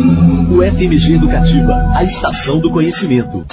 O FMG Educativa, a estação do conhecimento.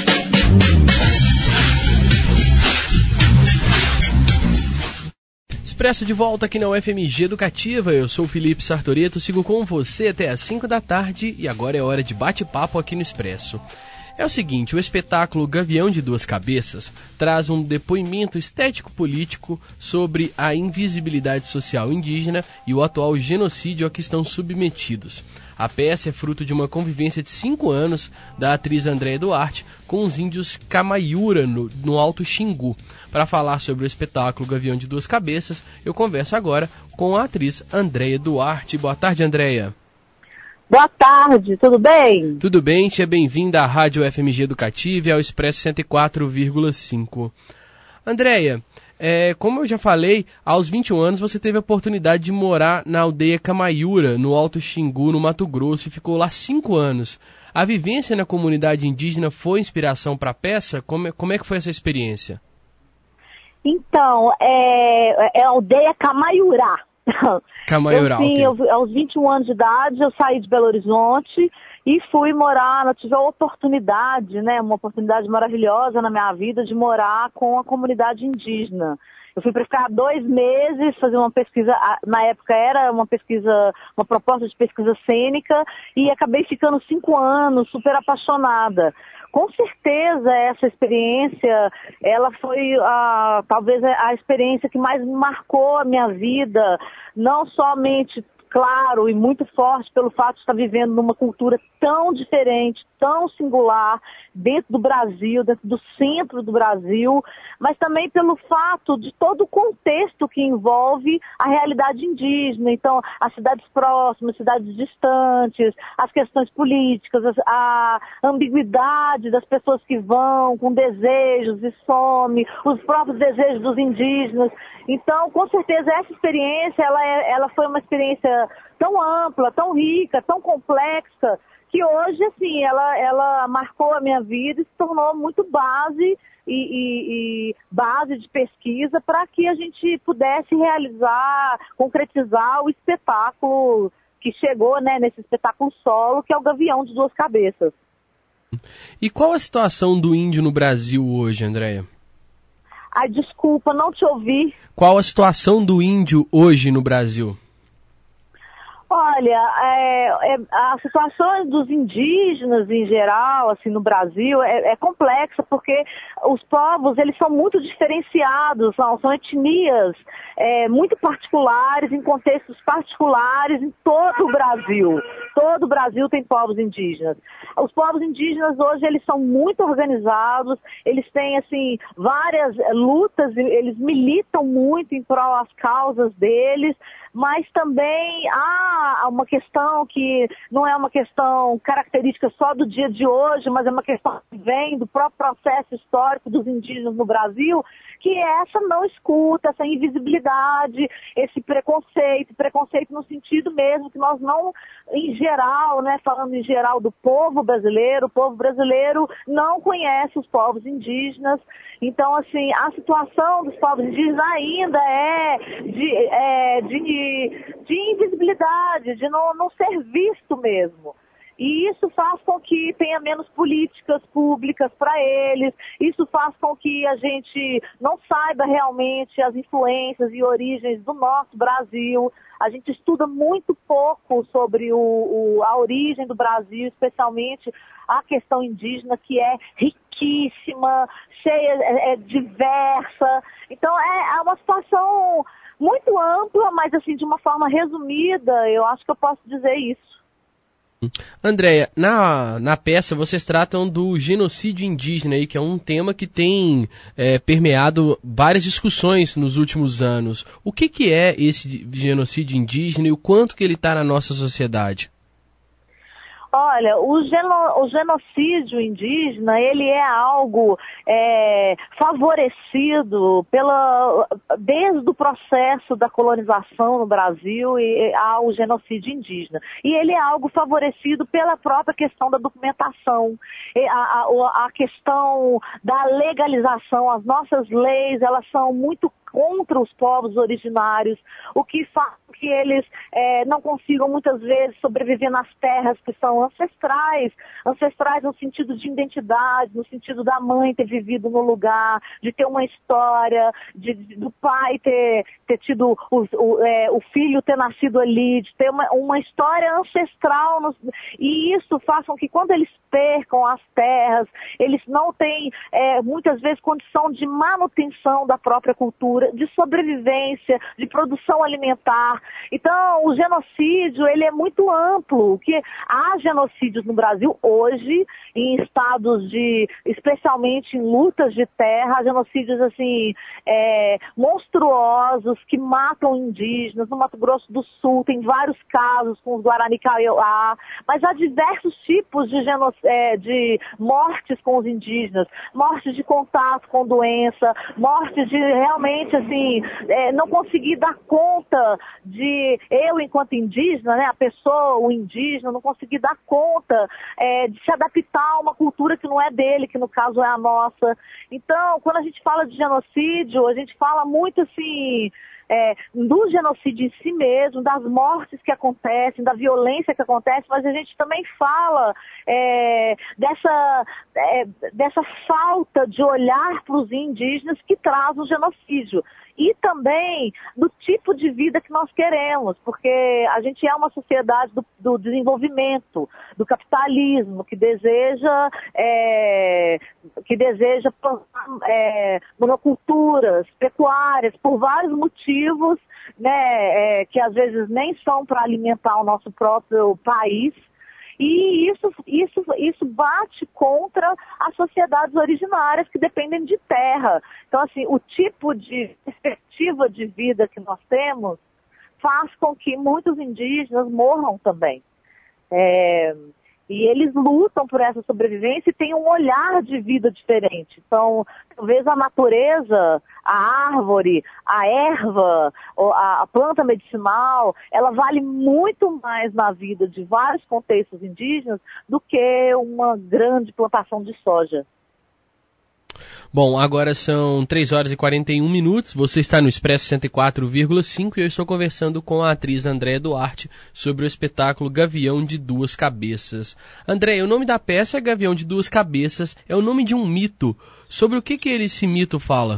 Expresso de volta aqui na UFMG Educativa, eu sou o Felipe Sartoreto, sigo com você até às 5 da tarde e agora é hora de bate-papo aqui no Expresso. É o seguinte, o espetáculo Gavião de Duas Cabeças traz um depoimento estético-político sobre a invisibilidade social indígena e o atual genocídio a que estão submetidos. A peça é fruto de uma convivência de 5 anos da atriz Andréia Duarte com os índios Camaiura no Alto Xingu. Para falar sobre o espetáculo Gavião de Duas Cabeças, eu converso agora com a atriz Andréia Duarte. Boa tarde, Andréia. Boa tarde, tudo bem? Tudo bem, seja bem-vinda à Rádio FMG Educativa e ao Expresso 104,5. Andréia, como eu já falei, aos 21 anos você teve a oportunidade de morar na aldeia Camaiura, no Alto Xingu, no Mato Grosso, e ficou lá 5 anos. A vivência na comunidade indígena foi inspiração para a peça? Como é que foi essa experiência? Então, é a aldeia Camaiurá. Camaiurá, aos 21 anos de idade, eu saí de Belo Horizonte e fui morar, eu tive a oportunidade, uma oportunidade maravilhosa na minha vida de morar com a comunidade indígena. Eu fui para ficar 2 meses, fazer uma pesquisa, na época era uma proposta de pesquisa cênica, e acabei ficando 5 anos, super apaixonada. Com certeza essa experiência, ela foi talvez a experiência que mais marcou a minha vida, não somente, claro, e muito forte pelo fato de estar vivendo numa cultura tão diferente, tão singular, dentro do Brasil, dentro do centro do Brasil, mas também pelo fato de todo o contexto que envolve a realidade indígena. Então, as cidades próximas, cidades distantes, as questões políticas, a ambiguidade das pessoas que vão com desejos e some, os próprios desejos dos indígenas. Então, com certeza, essa experiência, ela foi uma experiência tão ampla, tão rica, tão complexa, que hoje, assim, ela marcou a minha vida e se tornou muito base e base de pesquisa para que a gente pudesse realizar, concretizar o espetáculo que chegou, nesse espetáculo solo, que é o Gavião de Duas Cabeças. E qual a situação do índio no Brasil hoje, Andréia? Ai, desculpa, não te ouvi. Qual a situação do índio hoje no Brasil? Olha, a situação dos indígenas em geral, assim, no Brasil, é complexa, porque os povos, eles são muito diferenciados, são etnias muito particulares, em contextos particulares, em todo o Brasil. Todo o Brasil tem povos indígenas. Os povos indígenas hoje, eles são muito organizados, eles têm, assim, várias lutas, eles militam muito em prol das causas deles, mas também há uma questão que não é uma questão característica só do dia de hoje, mas é uma questão que vem do próprio processo histórico dos indígenas no Brasil, que é essa não escuta, essa invisibilidade, esse preconceito no sentido mesmo que nós não, em geral, falando em geral do povo brasileiro, o povo brasileiro não conhece os povos indígenas. Então, assim, a situação dos povos indígenas ainda é de invisibilidade, de não ser visto mesmo. E isso faz com que tenha menos políticas públicas para eles, isso faz com que a gente não saiba realmente as influências e origens do nosso Brasil. A gente estuda muito pouco sobre a origem do Brasil, especialmente a questão indígena, que é riquíssima, cheia, diversa. Então é uma situação muito ampla, mas assim, de uma forma resumida, eu acho que eu posso dizer isso. Andréia, na peça vocês tratam do genocídio indígena, aí, que é um tema que tem permeado várias discussões nos últimos anos. O que é esse genocídio indígena e o quanto que ele está na nossa sociedade? Olha, o genocídio indígena, ele é algo favorecido desde o processo da colonização no Brasil ao genocídio indígena. E ele é algo favorecido pela própria questão da documentação, a questão da legalização. As nossas leis, elas são muito contra os povos originários, o que faz com que eles não consigam muitas vezes sobreviver nas terras que são ancestrais no sentido de identidade, no sentido da mãe ter vivido no lugar, de ter uma história, do pai ter tido o filho ter nascido ali, de ter uma história ancestral, e isso faz com que quando eles percam as terras, eles não têm muitas vezes condição de manutenção da própria cultura, de sobrevivência, de produção alimentar. Então, o genocídio, ele é muito amplo, que há genocídios no Brasil hoje, em estados especialmente em lutas de terra, genocídios assim, monstruosos, que matam indígenas. No Mato Grosso do Sul tem vários casos com os Guarani Kaiowá, mas há diversos tipos de mortes com os indígenas, mortes de contato com doença, mortes de realmente assim, não conseguir dar conta de, eu enquanto indígena, né, a pessoa, o indígena, não conseguir dar conta de se adaptar a uma cultura que não é dele, que no caso é a nossa. Então, quando a gente fala de genocídio, a gente fala muito assim, do genocídio em si mesmo, das mortes que acontecem, da violência que acontece, mas a gente também fala dessa falta de olhar para os indígenas que traz o genocídio. E também do tipo de vida que nós queremos, porque a gente é uma sociedade do desenvolvimento, do capitalismo, que deseja monoculturas, pecuárias, por vários motivos, né, que às vezes nem são para alimentar o nosso próprio país. E isso bate contra as sociedades originárias que dependem de terra. Então, assim, o tipo de perspectiva de vida que nós temos faz com que muitos indígenas morram também. E eles lutam por essa sobrevivência e têm um olhar de vida diferente. Então, talvez a natureza, a árvore, a erva, a planta medicinal, ela vale muito mais na vida de vários contextos indígenas do que uma grande plantação de soja. Bom, agora são 3 horas e 41 minutos, você está no Expresso 104,5 e eu estou conversando com a atriz Andréa Duarte sobre o espetáculo Gavião de Duas Cabeças. Andréa, o nome da peça é Gavião de Duas Cabeças, é o nome de um mito. Sobre o que esse mito fala?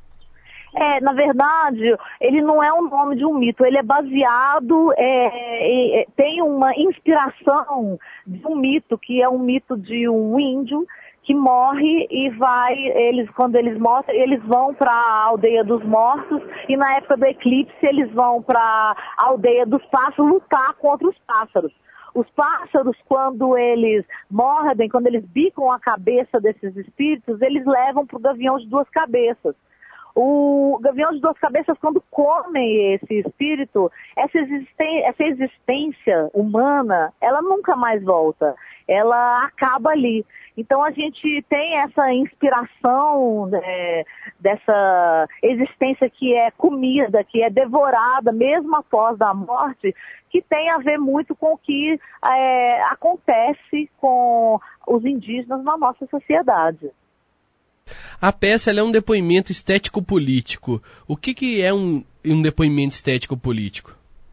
Na verdade, ele não é o nome de um mito, ele é baseado, tem uma inspiração de um mito, que é um mito de um índio, que morre e quando eles morrem, eles vão para a aldeia dos mortos e na época do eclipse eles vão para a aldeia dos pássaros lutar contra os pássaros. Os pássaros, quando eles mordem, quando eles bicam a cabeça desses espíritos, eles levam para o gavião de duas cabeças. O gavião de duas cabeças, quando come esse espírito, essa existência humana, ela nunca mais volta. Ela acaba ali. Então a gente tem essa inspiração dessa existência que é comida, que é devorada mesmo após a morte, que tem a ver muito com o que acontece com os indígenas na nossa sociedade. A peça ela é um depoimento estético-político. O que é um depoimento estético-político?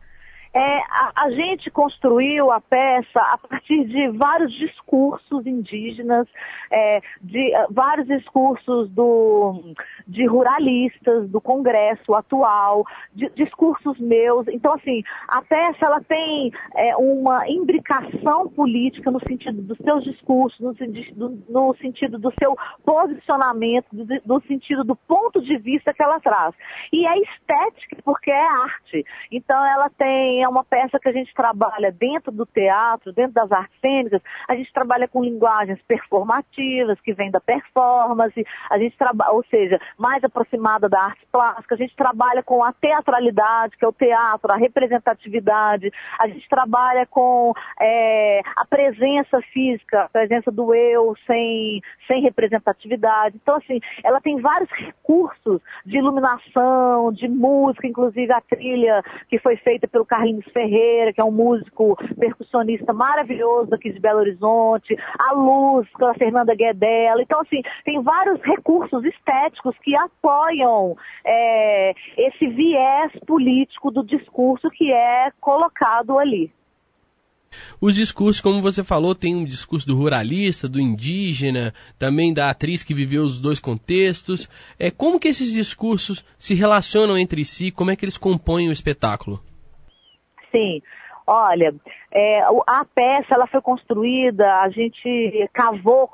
A gente construiu a peça a partir de vários discursos indígenas, de vários discursos de ruralistas, do Congresso atual, discursos meus. Então, assim, a peça ela tem uma imbricação política no sentido dos seus discursos, no sentido do seu posicionamento, no sentido do ponto de vista que ela traz. E é estética porque é arte. Então, ela é uma peça que a gente trabalha dentro do teatro, dentro das artes cênicas, a gente trabalha com linguagens performativas, que vem da performance, a gente trabalha, ou seja, mais aproximada da arte plástica, a gente trabalha com a teatralidade, que é o teatro, a representatividade, a gente trabalha com a presença física, a presença do eu sem representatividade. Então, assim, ela tem vários recursos de iluminação, de música, inclusive a trilha que foi feita pelo Carlinhos Carlinhos Ferreira, que é um músico percussionista maravilhoso aqui de Belo Horizonte, a Luz, com a Fernanda Guedella. Então, assim, tem vários recursos estéticos que apoiam esse viés político do discurso que é colocado ali. Os discursos, como você falou, tem um discurso do ruralista, do indígena, também da atriz que viveu os dois contextos. Como que esses discursos se relacionam entre si? Como é que eles compõem o espetáculo? Sim. Olha, a peça ela foi construída, a gente cavou,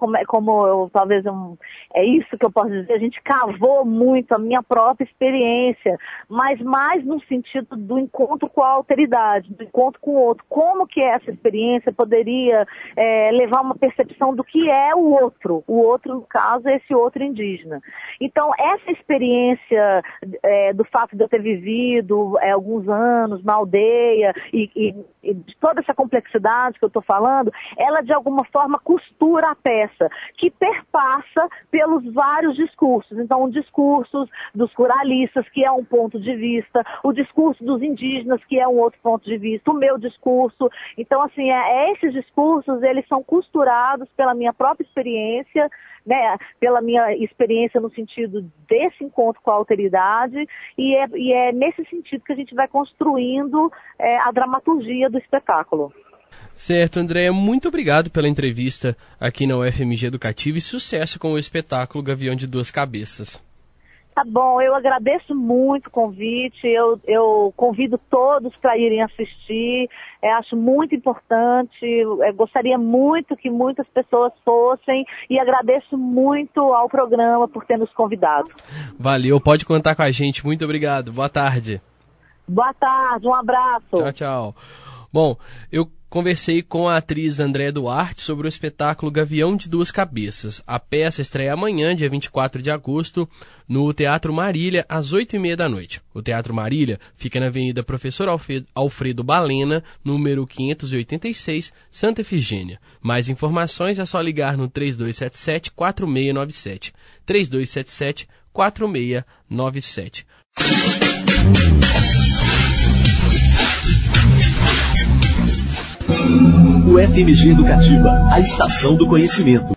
é isso que eu posso dizer, a gente cavou muito a minha própria experiência, mas mais no sentido do encontro com a alteridade, do encontro com o outro. Como que essa experiência poderia levar uma percepção do que é o outro? O outro, no caso, é esse outro indígena. Então, essa experiência do fato de eu ter vivido alguns anos na aldeia e de toda essa complexidade que eu estou falando, ela de alguma forma costura a peça, que perpassa pelos vários discursos. Então, o discurso dos ruralistas, que é um ponto de vista, o discurso dos indígenas, que é um outro ponto de vista, o meu discurso. Então, assim, esses discursos, eles são costurados pela minha própria experiência, né, pela minha experiência no sentido desse encontro com a alteridade, e é nesse sentido que a gente vai construindo a dramaturgia do espetáculo. Certo, Andréia, muito obrigado pela entrevista aqui na UFMG Educativa e sucesso com o espetáculo Gavião de Duas Cabeças. Tá bom, eu agradeço muito o convite, eu convido todos para irem assistir, acho muito importante, gostaria muito que muitas pessoas fossem e agradeço muito ao programa por ter nos convidado. Valeu, pode contar com a gente, muito obrigado, boa tarde. Boa tarde, um abraço. Tchau, tchau. Bom, eu conversei com a atriz Andréia Duarte sobre o espetáculo Gavião de Duas Cabeças. A peça estreia amanhã, dia 24 de agosto, no Teatro Marília, às 8h30 da noite. O Teatro Marília fica na Avenida Professor Alfredo Balena, número 586, Santa Efigênia. Mais informações é só ligar no 3277-4697. 3277-4697. UFMG Educativa, a estação do conhecimento.